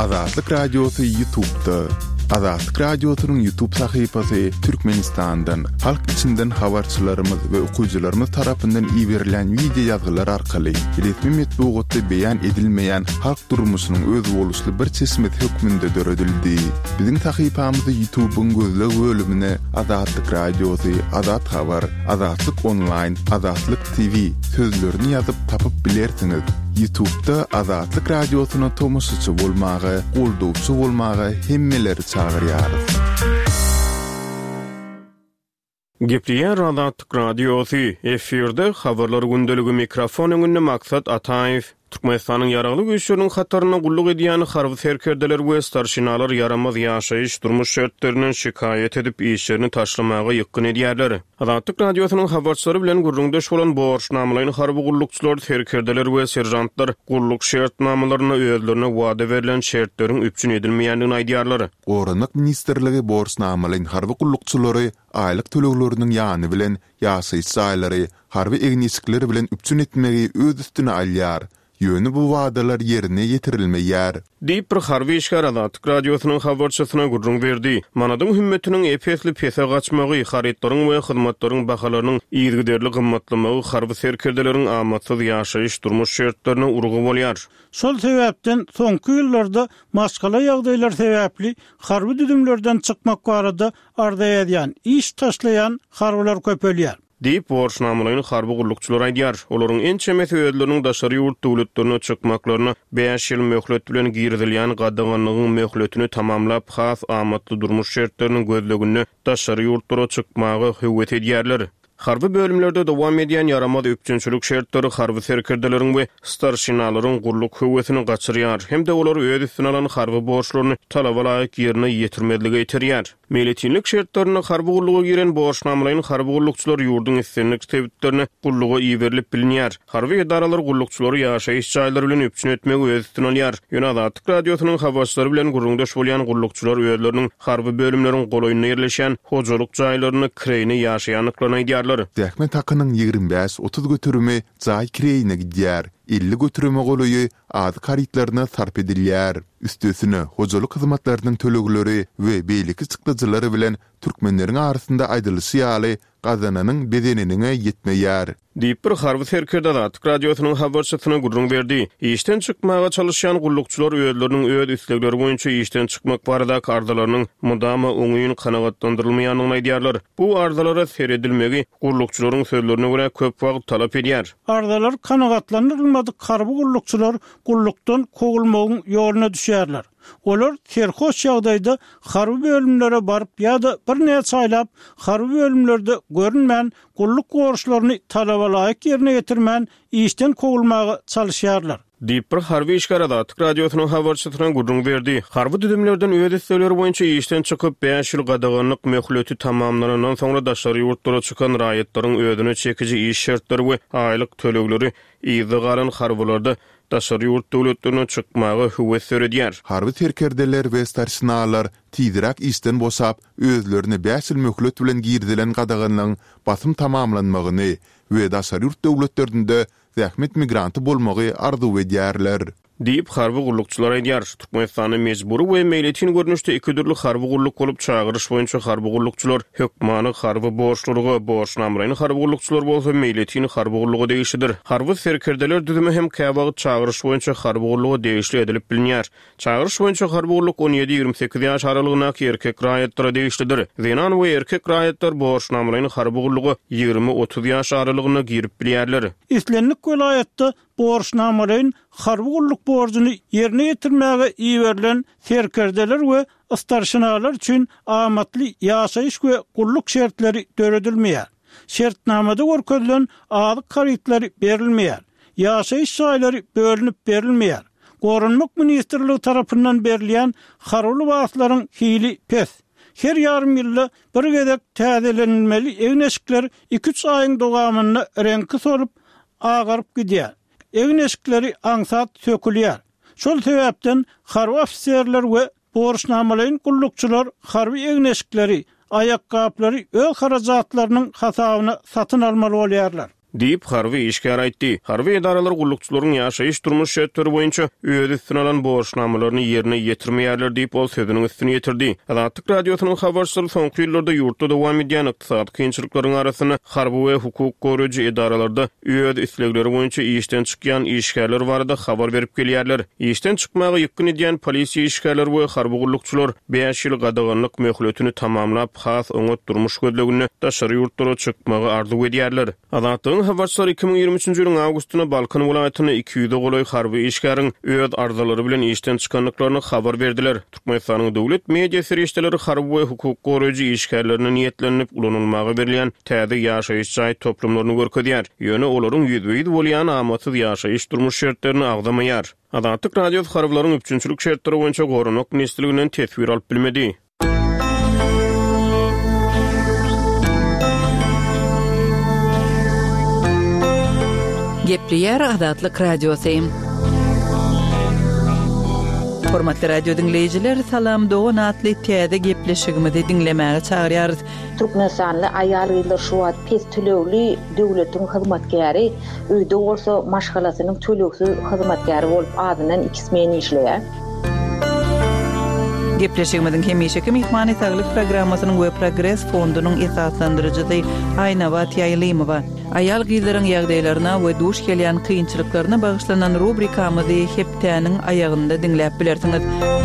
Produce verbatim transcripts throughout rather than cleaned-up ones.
Azatlyk Radiosu YouTube'da. Azatlyk Radiosu'nun YouTube sayfasy Türkmenistan'dan, halk içinden habarçylarymyz we okuyjylarymyz tarapyndan iýerilen video ýazgylar arkaly resmi metbuatda beýan edilmeýän halk durmuşynyň öz boluşly bir çeşmet hökmünde döredildi. Biziň sayfamyzy YouTube'un gözleg bölümine Azatlyk Radiosu, Azat Habar, Azatlyk Online, Azatlyk T V sözlerini ýazyp tapyp bilersiňiz. YouTube'da Azatlyk Radiosu'na tomusçy bolmagy, goldowçy bolmagy hemmeleri çağırýarys. Gepliýär Azatlyk Radiosu efirde habarlar gündeligi mikrofon öňünde maksat Ataýew. Türkmenistanyň ýaragly güýçleriniň hataryna gulluk edýän harby serkerdeler we starşynalar yaramaz ýaşaýyş durmuş şertlerinden şikayet edip işlerini taşlamagy ýykyn edýärler. Azatlyk Radiosynyň habarçylary bilen gurrundaş bolan borçnamalaryny harby gullukçylar, serkerdeler we serjantlar gulluk şertnamalaryna özlerine wada berilen şertleriň üpçün edilmeýändigini aýdýarlar. Goranyk ministrligi borçnamalaryň harby gullukçylary aýlyk tölegleriniň ýany bilen ýaşaýyş saýlary harby egniçlikleri bilen üpçün etmegi öz üstüne alýar. Yönü bu wadalar yerine yetirilmeýär. Diýip bir harby işgär Azatlyk Radiosynyň habarçysyna gurrun berdi. Manadyň hümmetiniň epesli pese gaçmagy, haritlaryň we hyzmatlaryň bahalarynyň ýygyderli gymmatlamagy harby serkerdeleriň amatsız ýaşaýyş durmuş şertlerine urgu bolýar. Şol sebäpden soňky ýyllarda maskala ýagdaýlar sebäpli harby düdümlerden çykmak barada arda edýän, iş taşlayan harbylar köpelýär. Diýip borçnamalaryny harby gullukçylar aýdýar. Olaryň en çemesi özleriniň daşary ýurt döwletlerine çykmaklaryna beş ýyl möhlet bilen girdilýän gadyganlygyň möhletini tamamlap has amatly durmuş şertleriniň gözlegini daşary ýurtlara çykmagy höwet edýärler. Harby bölümlerde dowam edýän yaramaz öpçünçilik şertleri harby serkerdeleriň we starşynalaryň gulluk höwetini gaçyrýar. Hemde olar öz üstüne alan harby borçlaryny talaba laýyk ýerine ýetirmediligi ýetirýär. Milletinlik şertlerini harby gulluga giren borçnamalaryň harby gullukçylar ýurdun istinlik sebäplerini gulluga iýerilip bilinýär. Harby edaralar gullukçylary ýaşaýyş jaýlary bilen öpçün etmegi öz üstüne alýar. Ýöne Azatlyk Radiosynyň habarçylary bilen gurrundaş bolýan gullukçylar özleriniň harby bölümleriň goloýunyna ýerleşen hojalyk jaýlaryny kireyne ýaşaýanlyklaryny aýdýarlar. Däkmet hakynyň ýigrim beş otuz götürümi jaý kireyine gidýär. elli götürüme goloýy az karitlaryna sarp edilýär. Üstesine hojalyk hyzmatlarynyň tölegleri we beýleki çykdyjylary bilen türkmenleriň arasynda aýdylysy ýaly gazananyň bedenine ýetmeýär. Diýip bir harby serkerde Azatlyk Radiosynyň habarçysyna gurrun berdi. İşten çykmaga çalışýan gullukçylar özleriniň öz islegleri boýunça işten çykmak barada ardalarynyň mudama oňuýun kanagatlandyrylmaýanyny aýdýarlar. Bu ardalara seredilmegi gullukçylaryň sözlerine görä köp wagt talap edýär. Ardalar kanagatlandyrylmady harby gullukçylar gullukdan kogulmagyň ýoluna düşýärler. Olar terhoş ýagdaýda harby bölümlere barıp ýa-da bir näçe saýlap harby bölümlerde görünmän gulluk gorçlaryny talaba laýyk ýerine ýetirmän işden kogulmagy çalışýarlar. Diýip bir harby işgär Azatlyk Radiosynyň habarçysyna gurrun berdi. Harby düdümlerden öýe islegleri boýunça işden çykyp beş ýyl gadaganlyk möhleti tamamlanandan soňra daşary ýurtlara çykan raýatlaryň özüne çekiji iş şertleri we aýlyk tölegleri ýygygaran harbylarda daşary ýurt döwletlerine çykmagy höwet süredýär. Harby serkerdeler we starşynalar tiýdirak işden bosap özlerini beş ýyl möhlet bilen girdilen gadaganlygyň basym tamamlanmagyny we daşary ýurt döwletlerinde zähmet migranty bolmagy arzu edýärler. Diýip harby gullukçylar aýdýar. Türkmenistanyň mejburi we meýletin görnüşde iki türlü harby gulluk bolup çagyryş boýunça harby gullukçylar hökmany harby borçlurygy, borçnamalaryny harby gullukçylar bolsa meýletin harby gullugy degişidir. Harby serkerdeler düzümi hem käbagy çagyryş boýunça harby gullugy degişli edilip bilinýär. Çagyryş boýunça harby gulluk on ýedi ýigrimä sekiz ýaş aralygyna erkek raýatlara degişlidir. Zenan we erkek raýatlar borçnamalaryny harby gullugy ýigrimä otuz ýaş aralygyna girip bilýärler. İslenlik welaýatda borçnamalaryň harby gulluk borcuny ýerine ýetirmäge iýerilen serkerdeler we starşynalar üçin amatly ýaşaýyş we gulluk şertleri döredilmeýär. Şertnamada görkezlen aýlyk karitlary berilmeýär. Ýaşaýyş jaýlary bölünip berilmeýär. Gorunmak ministrligi tarapyndan berilýän harby wagtlaryň hili pes. Her ýarym ýylda bir gezek täzelenmeli egneşikler iki üç aýyň dowamyna reňki solup agaryp gidýär. Egneşikleri aňsat sökülýär. Şol sebäpden harby ofisiýerler we borçnamalaryň gullukçylar harby egneşikleri, aýak gaplary öz harajatlarynyň hasabyna satyn almaly bolýarlar. diýip harby işgär aýtdy. Harby edaralar gullukçylaryň ýaşaýyş durmuş şertleri boýunça öz üstüne alan borçnamalaryny ýerine ýetirmeýärler diýip ol sözüniň üstüne ýetirdi. Azatlyk radiosynyň habarçylary soňky ýyllarda ýurtda dowam edýän ykdysady kynçylyklaryň arasyna harby we hukuk goraýjy edaralarda öz islegleri boýunça işden çykýan işgärler barada habar berip gelýärler. İşden çykmagy ýykyn edýän polisiýa işgärleri we harby gullukçylar beş ýyl gadaganlyk möhletini tamamlap has oňat durmuş gözlegini daşary ýurtlara çykmagy arzu edýärler. Azatlygyň habarçylary iki bin ýyirmi üçinji ýylyň awgustyna Balkan welaýatyna iki ýüze goloý harby işgäriň öz arzalary bilen işden çykanlyklaryny habar berdiler. Türkmenistanyň döwlet media serişdeleri harby we hukuk goraýjy işgärlerine niýetlenip ulanylmagy berilýän täze ýaşaýyş jaý toplumlaryny görkezýär. Ýöne olaryň ýüzüýid bolýan amatsız ýaşaýyş durmuş şertlerini agdamaýar. Azatlyk radio harbylaryň üçinçilik şertleri boýunça goranok ministrliginden tesbir alyp bilmedi. Gepliyer Azatlyk Radiosu. Hormatly radio dinleyijiler, salam dogan atly täze gepleşigimizi dinlemäge çagyrýarys. Türkmenistanly aýal gyzlar şu wagt pes tölegli döwletiň hyzmatkäri, öýde bolsa maşgalasynyň töleksiz hyzmatkäri bolup adynan iki smen işleýär. Gepleşigimizin hemişeki mihmany saglyk programmasynyň we progress fondunyň esaslandyrjysy Aýnabat Ýaýlymowa aýal gyzlaryň ýagdaýlaryna we duş gelýän kynçylyklaryna bagyşlanan rubrikamyzy heptäniň aýagynda dinläp bilersiňiz.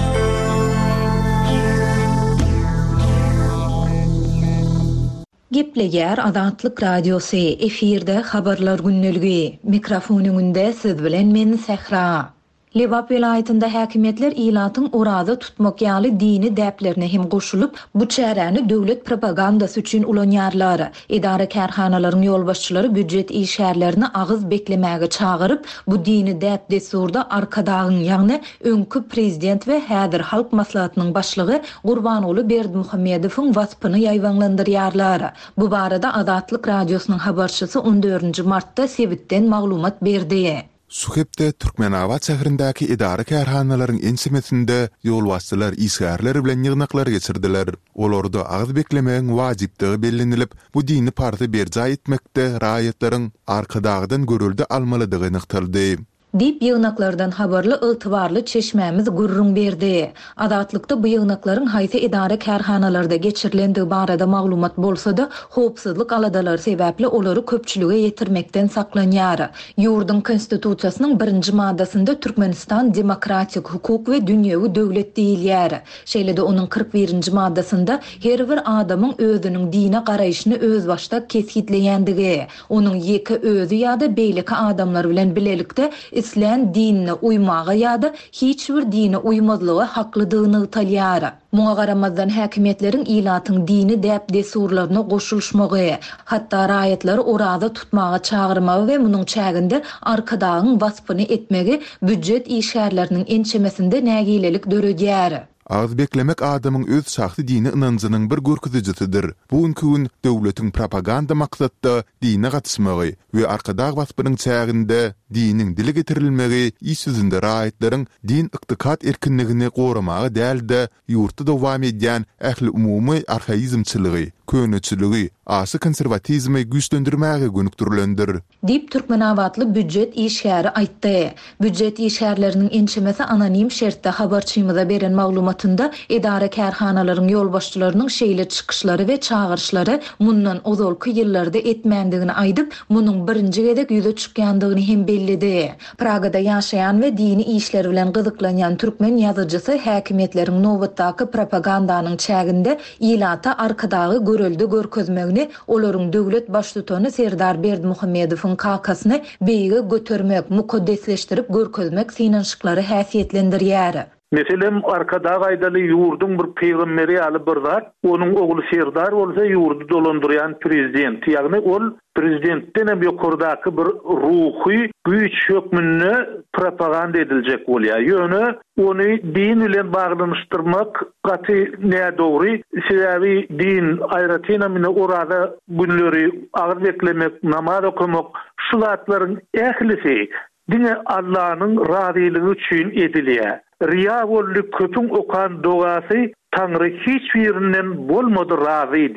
Gepleýär Azatlyk Radiosu efirde habarlar günneligi. Mikrofonyňynda siz bilen men Sehra. Lewap welaýatynda häkimetler ilatyň orada tutmak ýaly dini däplerine hem goşulyp, bu çäräni döwlet propagandasy üçin ulanýarlar. Idara kärhanalaryň ýolbaşçylary büdjet işgärlerini agyz beklemäge çagyryp, bu dini däp desurda arkadagyň, ýagny öňkü prezident we häzir halk maslahatynyň başlygy Gurbanoğlu Berdimuhammedowyň waspyny ýaýwanlandyrýarlar. Bu barada Azatlyk Radiosynyň habarçysy on dördünji martda Sebitden maglumat berdi. Suhepde Türkmenabat şäherindäki idara kärhanalaryň ensemesinde ýolbaşçylar işgärleri bilen ýygnaklar geçirdiler. Olarda agyz beklemegiň wajypdygy bellenilip, bu dini party berja etmekde raýatlaryň arkadagdan görüldi almalydygy nykdaldy. Dip ýygnaklardan habarly ýytybarly çeşmämiz gurrun berdi. Azatlykda bu ýygnaklaryň haýsy idara kärhanalarda geçirilendi barada maglumat bolsa-da, howpsuzlyk aladalar sebäpli olary köpçülige ýetirmekden saklanýar. Ýurdun konstitusiýasynyň birinji maddasynda Türkmenistan demokratik hukuk we dünýäwi döwlet diýilýär. Şeýle-de onuň kırk birinji maddasynda her bir adamyň özüniň dine garaýyşyny öz başda kesgitleýändigi, onuň ýeke özü ýa-da beýleki adamlar bilen bilelikde İslam dinine uymağa ýa-da hiç bir dine uymazlygy haklydygyny ýaýar. Muňa garamazdan häkimetlerin ilatyň dini däp desurlaryna goşulşmagy, hatda raýatlary orada tutmaga çagyrmagy we munyň çäginde arkadagyň waspyny etmegi büdjet işgärleriniň ençemesinde nägilelik döredýär. Az beklemek adamyň öz şahsy dini ynanjynyň bir görkezijisidir. Bugunky gün döwletiň propaganda maksatda dine gatysmagy we arkadag waspynyň çäginde diniň dile getirilmegi iş ýüzünde raýatlaryň din ykdykat erkinligini goramagy däl-de ýurtda dowam edýän ähli umumy arhaizmçylygy, köneçiligi, asy konservatizmi güýçlendirmäge gönükdirilendir. Dip Türkmenabatly büdjet işgäri aýtdy. Büdjet işgärleriniň ençemesi anonim şertde habarçymyza beren maglumatynda idara kärhanalaryň ýolbaşçylarynyň şeýle çykyşlary we çagyrşlary mundan ozalky ýyllarda etmändigini aýdyp, munyň birinji gedek ýüze çykýandygyny hem bellidi. Pragada ýaşaýan we dini işler bilen gyzyklanýan türkmen ýazyjysy häkimetleriň nowatdaky propagandanyň çäginde ilata arkadagy görüldi görkezmegini, olaryň döwlet başlytany Serdar Berdimuhammedowyň kakasyny beýige götermek, mukaddesleşdirip görkezmek synanşyklary häsiýetlendirýär. Meselem arkada gaýdaly ýurdun bir peýgamberi aly bir zat, onuň ogly Serdar bolsa ýurdu dolandyrýan prezident. Ýagny ol prezidentden hem ýokurdaky bir ruhy güýç hökmüne propaganda ediljek bolýar. Ýöne ony din bilen baglanyşdyrmak gaty nädogry, sebäbi din aýratyna mine orada günleri agyr beklemek, namaz okumak, şu zatlaryň ählisi dine Allah'ın razılığı üçün edilýär. Riya bolly köpüň okan dogasy Tanrı hiç birinden bolmady razı diýär.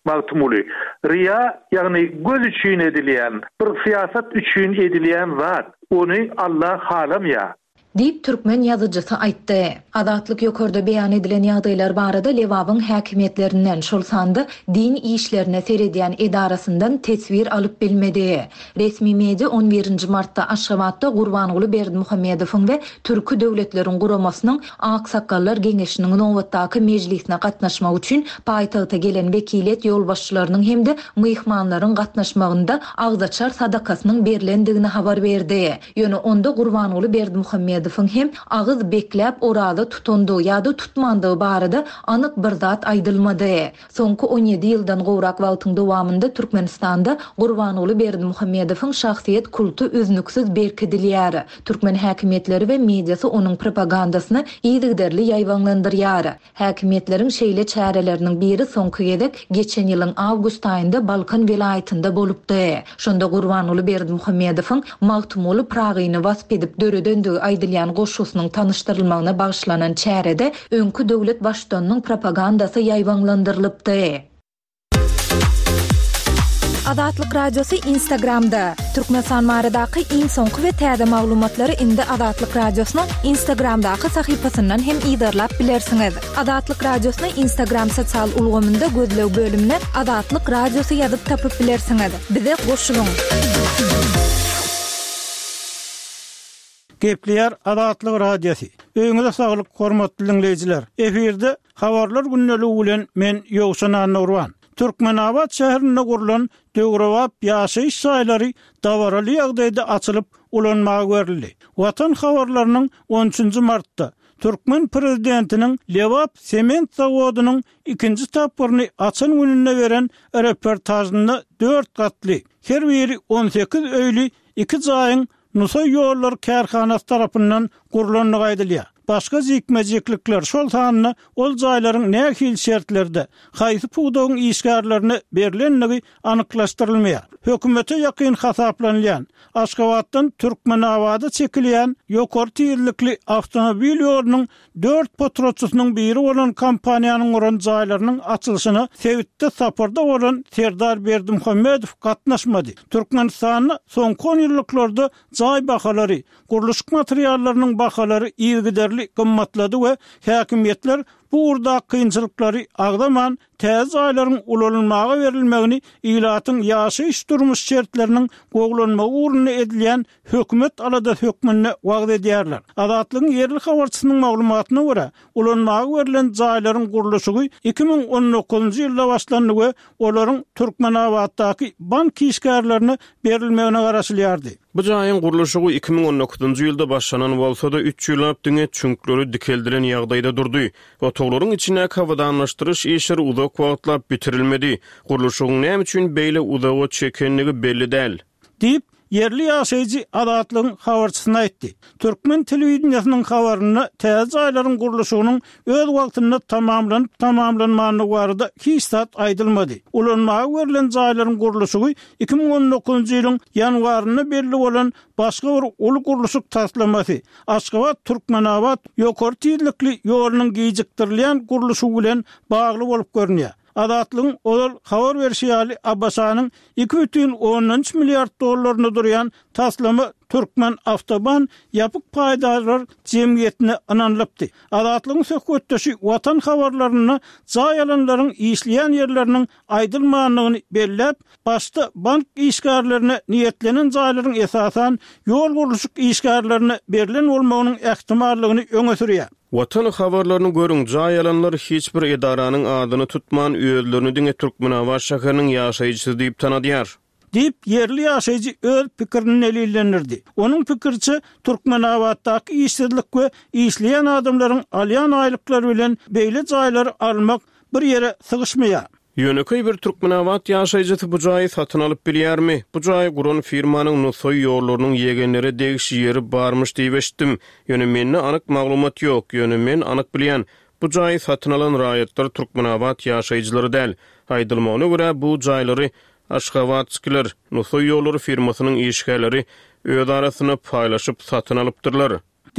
magtumuli. Riya yani göz üçün edilen, bir siyasat üçün edilen zat. Onu Allah halamya. Dip Türkmen yazıcısı aýtdy. Adatlyk ýokarda beýan edilen ýagdaýlar barada Lewabyň häkimiýetlerinden şol sandy din işlerine seredýän edarasyndan tesvir alyp bilmedi. Resmi media on birinji martda Aşgabatda Gurbanuly Berdimuhammedowyň we türkü döwletleriň guramasynyň Aksakallar Geňeşiniň nowatdaky mejlisine gatnaşmak üçin paýtagta gelen wekilet ýolbaşçylarynyň hemde myhmanlaryň gatnaşmagynda agzaçar sadakasynyň berilendigini habar berdi. Ýöne onda Gurbanuly Berdimuhammedowyň hem ağız beklep orada tutundu ya da tutmandığı barada anık bir zat aydılmadı. Sonku on yedi yıldan gowrak wagtyň dowamında Türkmenistanda Gurbanuly Berdimuhammedowyň şahsiýet kultu üznüksiz berkidilýär. Türkmen häkimiýetleri we mediasy onuň propagandasyny ýygyderli ýaýwanlandyrýar. Häkimiýetleriň şeýle çäreleriniň biri sonky gedek geçen ýylyň awgust aýynda Balkan vilayetinde bolupdy. Şonda Gurbanuly Berdimuhammedowyň magtumuly Pragyny wasp edip döredendigi aýdylýan goşusynyň tanıştyrylmagyna bagyşlanan çärede öňkü döwlet başdanynyň propagandasy ýaýwanlandyrylypdy. Adatlyk radiosu Instagramda. Türkmenistan maradaky iň soňky we täze maglumatlary indi Adatlyk radiosynyň Instagramdaky sahypasyndan hem ýydarlap bilersiňiz. Adatlyk radiosyny Instagram sosial ulgamynda gözlew bölümine Adatlyk radiosu ýazyp tapyp bilersiňiz. Bize goşulyň. Gepleýär Adatlyk radiosu. Öňüňizde saglyk hormatly dinleýijiler. Eferde habarlar günneligi bilen men Ýowşan Nurwan. Türkmenabad şäherinde gurulan döwrewap ýaşaýyş saýlary dawaraly ýagdaýda açylyp ulanmaga berildi. Watan habarlarynyň on üçünji martda Türkmen prezidentiniň Lewap sement zawodynyň ikinji tapyryny açan gününe beren reportajyny dört gatly, her biri on sekiz öýli iki jaýyň Nusa ýollar kärhanasy tarapyndan gurulanlygy aýdylýar. Başga zikmejiklikler şol sanyny ol jaýlaryň nähil şertlerde haýsy puwdagyň işgärlerini berilenligi anyklaşdyrylmaýar. Hökümete ýakyn hasaplanýan Aşgabatdan Türkmenabada çekilýän ýokary tiýirlikli awtomobil ýolunyň dört potroçusynyň biri bolan kompaniýanyň uran jaýlarynyň açylyşyna Sewitde saparda bolan Serdar Berdimuhammedow gatnaşmady. Türkmenistanyň soňky on ýyllarda jaý bahalary, guruluş materiallarynyň bahalary ýygyderli gymmatlady we häkimiýetler bu urda kynçylyklary agdaman täze aýlaryň ulanmaga berilmegini ýylatyň ýaşaýyş durmuş şertleriniň goglanmagy uruny edilýän hökümet alada hökmüne wagt edýärler. Adatlygyň ýerli habarçysynyň maglumatyna görä, ulanmaga berilen jaýlaryň guruluşy iki ming on dokuzunji ýylda başlandy we olaryň Türkmenabaddaky bank işgärlerini berilmegine garaşylýardy. Bu jaýyň guruluşy iki ming on dokuzunji ýylda başlanan bolsa da üç ýyllap diňe çünkleri dikeldiren ýagdaýda durdy. Otoglaryň içine kawadanlaşdyryş işleri uzak wagtlap bitirilmedi. Guruluşyň näme üçin beýle uzağa çekenligi belli däl. Dip yerli ýaşaýjy Adatlygyň habarçysyna aýtdy. Türkmen telewizionynyň habaryny täze aýlaryň guruluşynyň öz wagtynda tamamlanyp tamamlanmagyny barada hiç zat aýdylmady. Ulanmaga berilen jaýlaryň guruluşy iki ming on dokuzunji ýylyň ýanwaryna belli bolan başga bir uly guruluşyk taslamasy Aşgabat Türkmenabad ýokary tiýirlikli ýolunyň giýjikdirilýän guruluşy bilen bagly bolup görünýär. Adatlygyň ol habar berýäli Abbasanyň iki бүтүn on üç milliard dollaryny durýan taslamy Türkmen Avtoban ýapyk paýdalar jemgyýetine ananlypdy. Adatlygyň söhbetdeşi watan habarlaryny jaýalanlaryň işleýän ýerleriniň aýdylmanlygyny bellep, başda bank işgärlerini niýetlenen jaýlaryň esasan ýol guruluşyk işgärlerini berilen bolmagynyň ähtimallygyny öňe sürýär. Watan habarlaryny görüň, jaýalanlar hiç bir edaranyň adyny tutman öýlerini diňe Türkmenabad şäheriniň ýaşaýjysy diýip tanadýar. Dip yerli ýaşaýjy öz pikirini elillenirdi. Onun pikirçe Türkmenabaddaky işsizlik we işleýän adamlaryň alýan aýlyklary bilen beýle jaýlary almak bir ýere sygyşmaýar. Ýöneköy bir Türkmenabad ýaşaýjysy bu jaýy satyn alyp bilýärmi? Bu jaý guran firmanyň Nusoy ýollarynyň ýegenleri degişi ýeri barmyş diýip eşitdim. Ýöne mende anyk maglumat ýok. Ýöne men anyk bilýän, bu jaýy satyn alan raýatlar Türkmenabad ýaşaýjylary däl. Aýdylmagyna görä bu jaýlary Aşgabatçylar Nusoy ýollary firmasynyň işgärleri öz arasyna paýlaşyp satyn alypdyrlar. Dip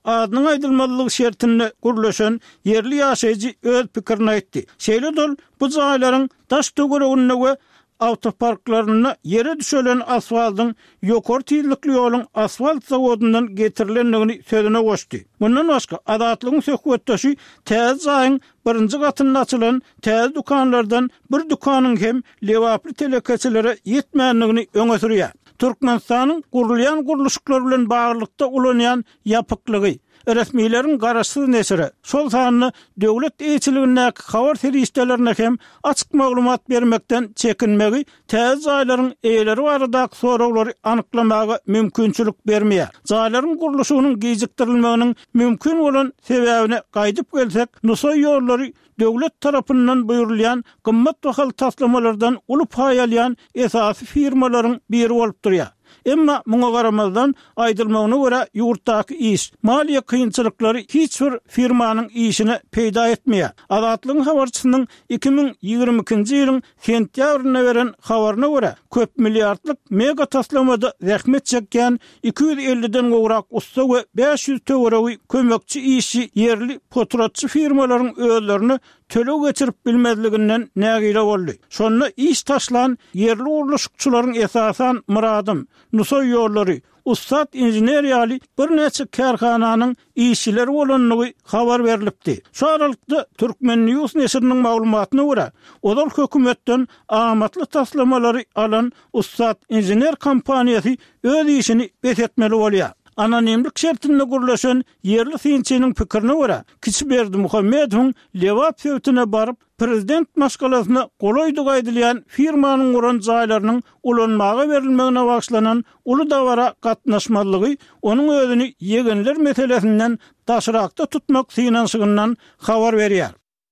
adynyň aýdylmalylygy şertinde gurulşan yerli ýaşaýjy öz pikirini aýtdy. Şeýle dol bu jaýlaryň daş töweregine we autoparklaryna yere düşelen asfaltyň ýokary tiýlikli ýoluň asfalt zawodundan getirilendigini sözüne goşdy. Bundan başga adatlygyň söhbetdeşi täze jaýyň birinji gatyna açylan täze dukanlardan bir dukanyň hem lewaply telekeçilere ýetmänligini öňe sürýär. Türkmenistanyň gurulýan guruluşyklar bilen baglykda ulanýan ýapyklygy resmiýlerin garaşsyz nesiri şol sanyny döwlet eýçiligindäki habar terişdelerine hem açyk maglumat bermekden çekinmegi täze jaýlaryň eýleri baradaky soraglary anyklamagy mümkinçilik bermeýär. Jaýlaryň guruluşynyň gejikdirilmeginiň mümkin bolan sebäbine gaýdyp gelsek, Nusoy ýollary döwlet tarapyndan buýrulýan gymmat bahal taslamalardan uly pay alýan esasy firmalaryň biri bolup durýar. Emma muňa garamazdan aýdylmagyna görä ýurtdaky iş, maliýe kynçylyklary hiç bir firmanyň işine peýda etmeýär. Adatlygyň habarçysynyň iki ming ýigirme ikinji ýylyň sentýabryna beren habaryna görä köp milliardlyk mega taslamada zähmet çekýän iki yüz elliden gowrak usta we beş yüz töweregi kömekçi işçi yerli poturatçy firmalaryň özlerini töle geçirip bilmezliginden nägile boldy. Şonu iş taşlan yerli urluşukçularyň esasan muradym Nusoy ýollary Ustad inženeriýaly bir neçe kärhananyň işçileri bolanyny habar berilipdi. Şu aralykda Türkmen News nesiriniň maglumatyna görä, odal hökümetden amatly taslamалary alan Ustad injener kompaniýasy öz işini betetmeli bolýar. Anonimlik şertinde gurulşan yerli synçynyň pikirine görä, Kiçberdi Muhammedowyň lewap söwtüne baryp prezident maşgalasyna golaýdyk aýdylýan firmanyň uran jaýlarynyň ulanmaga berilmegine bagşlanan uly dawara gatnaşmalygy onuň özüni ýegenler meselesinden daşyrakda tutmak synanşygyndan habar berýär.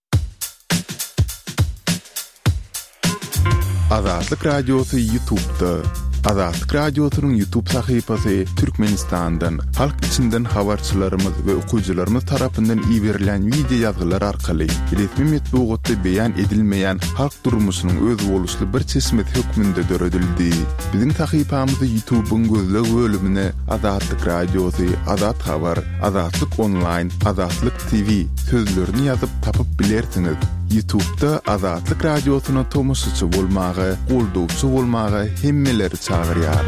Azatlyk radiosu YouTube'da. Azatlyk radiosynyň YouTube sahypasy Türkmenistandan, halk içinden habarçylarymyz we okuwçylarymyz tarapyndan iýerilen video ýazgylar arkaly resmi metbuatda beýan edilmeýän halk durmuşynyň öz boluşly bir çeşmet hökmünde döredildi. Biziň sahypamyzy YouTube'un gözleg bölümine Azatlyk radiosu, Azat habar, Azatlyk online, Azatlyk T V sözlerini ýazyp tapyp bilersiňiz. YouTube'da Azatlyk radiosyna tomoşçy bolmagy, goldowçy bolmagy hemmeleri çağırýar.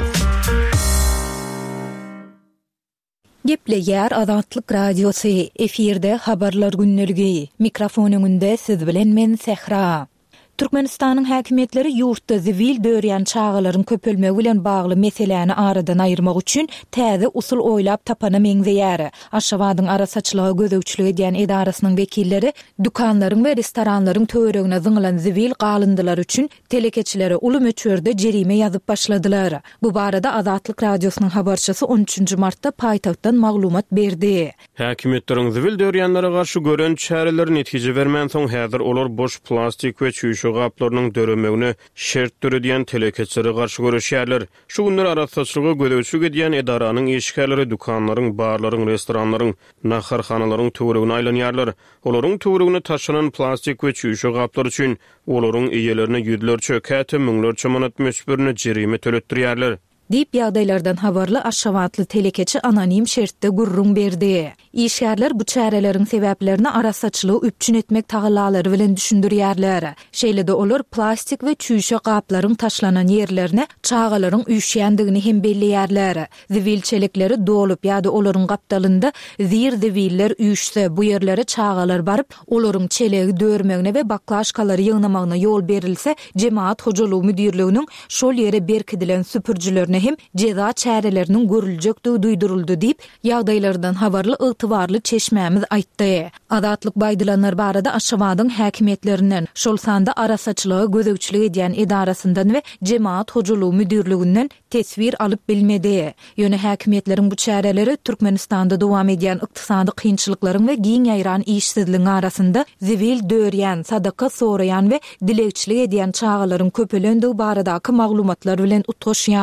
Gepleýär Azatlyk radiosu efirde habarlar günneligi. Mikrofon öňünde siz bilen men Sehra. Türkmenistanyň häkimetleri ýurtda zivil döwrýän çağalaryň köpelmegi bilen bagly meseleni aradan aýyrmak üçin täze usul oýlap tapana meňzeýär. Aşgabatyň arasaçylygy gözegçilik edýän edarasynyň wekilleri dukanlaryň we restoranlaryň töweregine zyňylan zivil galyndylar üçin telekeçilere uly möçberde jerime ýazyp başladylar. Bu barada Azatlyk radiosynyň habarçysy on üçünji martda paýtagtdan maglumat berdi. Häkimetleriň zivil döwrýänlere garşy gören çäreleri netije bermän soň häzir olar boş plastik we çüýşe gaplarının döremegine şert döredýän telekeçlere garşy görüşýärler. Şu günler arasaçlygy gözegçilik edýän edaranyň eşikleri, dukanlaryň, barlaryň, restoranlaryň, naharhanalaryň töweregine aýlanýarlar. Olaryň töweregine taşanan plastik we çüýşe gaplar üçin olaryň eýelerine ýüzlerçe, käte müňlerçe manat möçberini jerime töletdirýärler. Dip ýagdaýlardan habarly Aşgabatly telekeçi anonim şertde gurrun berdi. İşgärler bu çäreleriň sebäplerini arasaçylygy üpçün etmek tagalary bilen düşündirýärler. Şeýle-de olar plastik we çüýşe gaplaryň taşlanan ýerlerine çağalaryň üýşýändigini hem belliýärler. Zivil çelikleri dolup ýa-da olaryň gapdalynda zir ziviller üýşse bu ýerlere çağalar baryp olaryň çelegi dörmegine we baklaşkalary ýygnamagyna ýol berilse, jemaat hojalygy müdirliginiň şol ýere berkidilen süpürjilerine hem ceza çäreleriniň görüljekdigi duýduruldy diýip ýagdaýlardan habarly ygtybarly çeşmämiz aýtdy. Azatlyk baýdylanlar barada Aşgabatyň häkimetlerinden, şol sanda arasaçylygy gözegçilik edýän edarasyndan we jemaat hojalygy müdirliginden tesbir alyp bilmedi. Ýöne häkimetleriň bu çäreleri Türkmenistanda dowam edýän ykdysady kynçylyklaryň we giň ýaýran işsizligiň arasynda zivil döwrýän, sadaka soraýan we dilekçilik edýän çağalaryň köpelendigi baradaky maglumatlar bilen utgaşýar.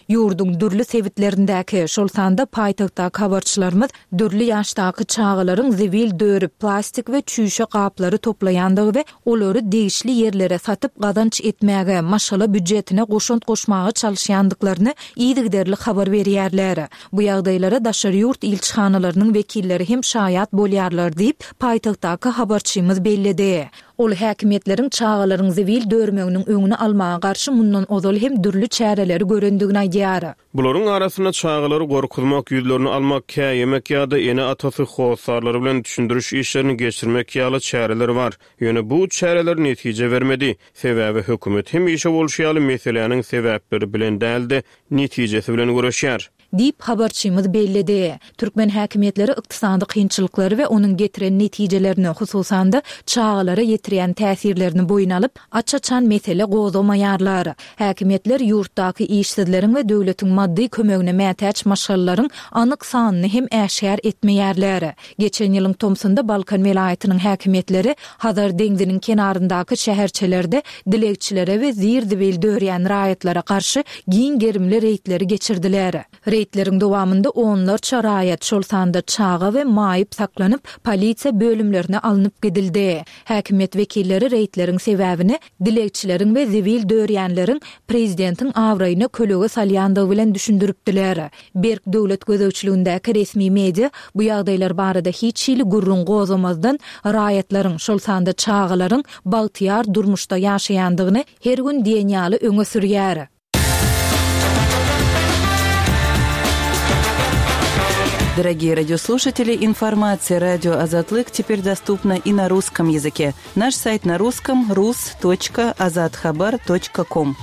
Ýurdun dürli sebitlerindäki şol sanda paýtagtdaky habarçylarymyz dürli ýaşdaky çağalaryň zibil döri, plastik we çüýşe gaplary toplaýandygy we olary degişli ýerlere satyp gazanç etmäge, maşala büdjetine goşunt goşmagy çalyşýandyklaryny iýdigderli habar berýärler. Bu ýagdaýlara daşary ýurt ilçihanalarının vekilleri hem şaýat bolýarlar diýip paýtagtdaky habarçymyz bellidi. Ol häkimetleriň çağalaryň zibil dörmeginiň öňüni almaga garşy mundan ozal hem dürli çäreleri göründigini aýdýar. Bularyň arasyna çağalary gorkutmak, ýüzlerini almak, käýemek ýa-da ene atasy howsarlary bilen düşündiriş işlerini geçirmek ýaly çäreler bar. Ýöne bu çäreler netije bermedi. Sebäbi hökümet hem işe bolşýaly meseleniň sebäpleri bilen däldi, netijesi bilen görüşýär. Dip habarçymyz bellidi. Türkmen häkimetleri ykdysady kynçylyklary we onuň getiren netijelerini, hususan da çağalara ýetirýän täsirlerini boyun alyp, açaçan mesele gozamaýarlar. Häkimetler ýurtdaky işsizleriň we döwletiň maddi kömegine mätäç maşgallaryň anyk sanyny hem äşär etmeýärler. Geçen ýylyň Tomsunda Balkan welaýatynyň häkimetleri Hazar deňziniň kenaryndaky şäherçelerde dilekçilere we zirdibil dörýän raýatlara garşy giň gerimli reýtleri geçirdiler. Reýtleriň dowamında onlarça raýat şol sanda çağa we maýyp saklanyp polisiýa bölümlerine alınıp gidildi. Häkimet wekilleri reýtlerin sebäbini dilekçileriň we zibil dörýänleriň prezidentiň awraýyna kölege salýandygy bilen düşündiripdiler. Berk döwlet gözegçiligindäki resmi media bu ýagdaýlar barada hiç ýyly gurrun gozamazdan raýatlaryň şol sanda çağalaryň bagtyar durmuşda ýaşaýandygyny her gün diýenýaly öňe sürýär. Дорогие радиослушатели, информация «Радио Азатлык» теперь доступна и на русском языке. Наш сайт на русском — рус точка азатхабар точка ком.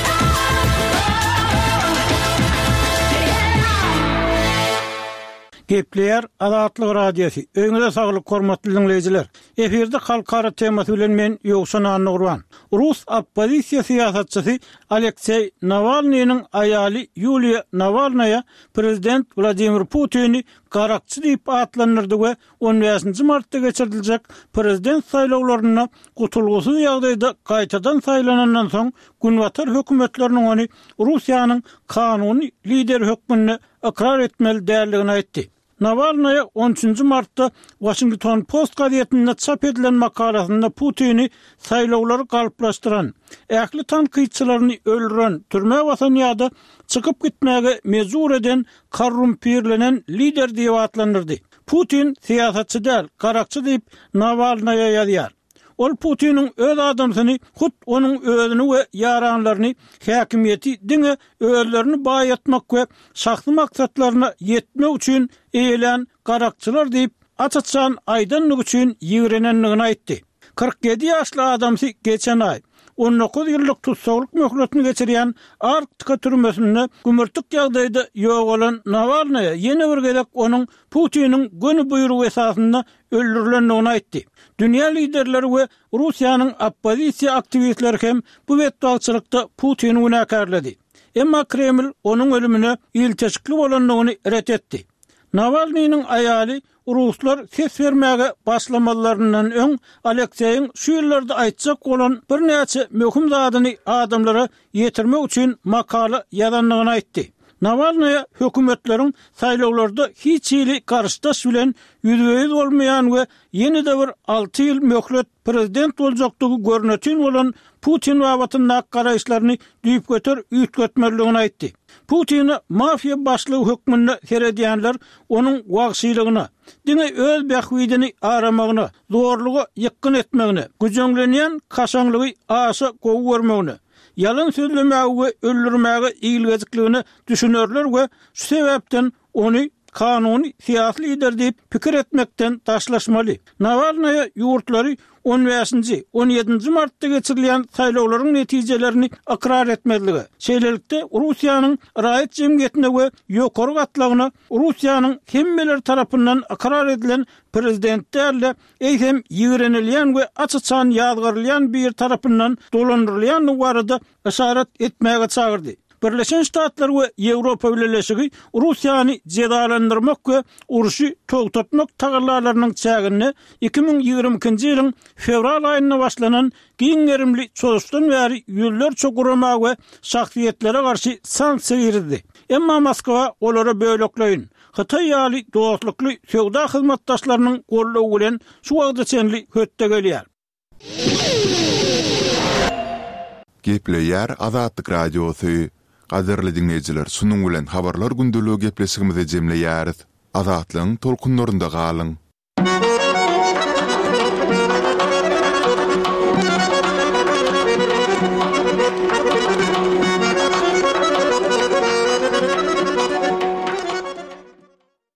Gepleýär Azatlyk radiosu. Öňüňizde saglyk hormatly dinleýijiler. Eferde halkara temasy bilen men Ýogşan Anurwan. Rus oppozisiýa siýasatçysy Aleksey Navalnyň aýaly Yulia Navalnaya prezident Vladimir Putin'i garakçy diýip atlandyrdy we on beşinji martda geçiriljek prezident saýlawlaryna gutulgusyz ýagdaýda gaýtadan saýlanandan soň günwatar hökümetleriniň ony Russiýanyň kanuny lider hökmüne ikrar etmeli däldigini aýtdy. Navalnaya on üçinji martda Washington Post gazetinde çap edilen makalasynda Putin'i saýlawlary galyplaşdyran, ähli tanqidçilerini öldüren, türme wasan ýa-da çykyp gitmäge mejbur eden korrumpirlenen lider diýip atlandyrdy. Putin siýasatçy däl, garakçy diýip Navalnaya ýazýar. Ol Putin'in öz adamsyny, hut onun özüni we yaranlaryny, häkimiýeti diňe özlerini baýatmak we şahsy maksatlaryna ýetmek üçin eýlen garakçylar diýip açaçan aýdanlyk üçin ýigrenenligini aýtdy. kırk ýedi ýaşly adamsy geçen aý on dokuz ýyllyk tutsaglyk möhletini geçirýän Arktika türmesinde gümürtük ýagdaýda ýok bolan Navalnaya ýene bir gelek onuň Putin'in göni buýrugy esasynda öldürilendigini aýtdy. Dünýä liderleri we Russiýanyň oppozisiýa aktivistleri hem bu betdagçylykda Putin'i günäkärledi. Emma Kreml onuň ölümine ilteşikli bolanlygyny ret etdi. Navalnyň aýaly Ruslar ses vermäge başlamalarından öň Alekseýiň şu ýyllarda aýtjak bolan bir näçe möhüm zadyny adamlara ýetirmek üçin makala ýazanlygyny aýtdy. Navalnaya hökümetleriň saýlawlarda hiç ýyly garşdaş bilen ýüzbeýiz bolmaýan we ýene-de bir alty ýyl möhlet prezident boljakdygy görnetini bolan Putin wawatynyň garaýşlaryny düýüp götür üýtgetmerligini aýtdy. Putin'i mafiya başlygy hökmünde seredýänler onuň wagşylygyna, diňe öz bähwidini aramagyna, zorlugy ýykyn etmegine, güjüňlenýän kaşaňlygy aşa gowy görmegine, yalan sözlemäge we öldürmäge iýilgezikligini düşünürler we şu sebäpden ony kanuny siýasy lider diýip pikir etmekden taşlaşmaly. Navalnaya ýurtlary on beşinji on ýedinji martda geçirilýän saýlawlaryň netijelerini ikrar etmediligi. Şeýlelikde Russiýanyň raýat jemgyýetine we ýokary gatlagyna Russiýanyň hemmeler tarapyndan ikrar edilen prezidentlerle eýsem ýigrenilýän we açyçan ýazgyrylýan bir tarapyndan dolandyrylýan barada işaret etmäge çagyrdy. Birleşen Ştatlar we Ýewropa Birleşigi Russiýany jedalandyrmak we uruşy togtatmak tagarlarlarynyň çägini iki ming ýygrimi ikinji ýylyň fevral aýyna başlanan giň gerimli çözüşden bäri ýüller çokuramak we şahsiýetlere garşy sanksiýa girdi. Emma Moskwa olara bölekleýin. Hytaý ýaly dostlukly söwda hyzmatdaşlarynyň gollawy bilen şu wagtda çenli hötte gelýär. Gepleýär Azatlyk Radiosu. Gaderli dinleyijiler, sunuň bilen habarlar gündüligi gepleşigimize jemleýäris. Azatlyň tolkunlarynda galyň.